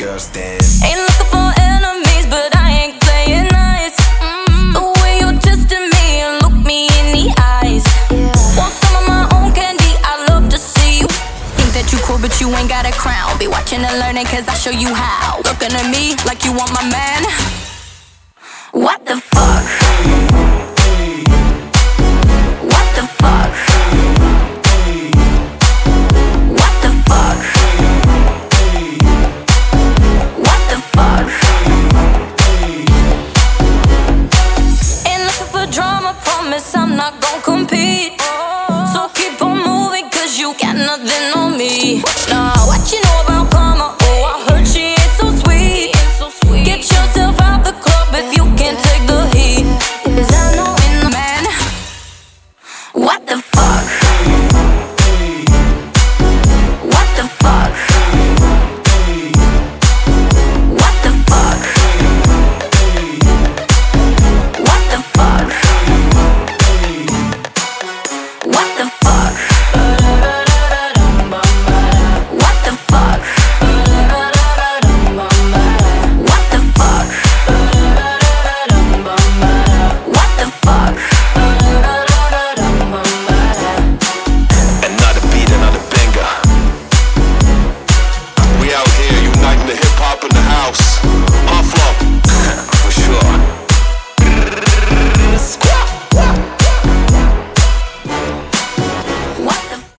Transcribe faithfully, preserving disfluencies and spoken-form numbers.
just dance. Ain't looking for enemies, but I ain't playing nice. Mm-hmm. The way you're testing me and look me in the eyes. Yeah. Want some of my own candy, I love to see you. Think that you cool, but you ain't got a crown. Be watching and learning, cause I show you how. Looking at me like you want my man. What the fuck?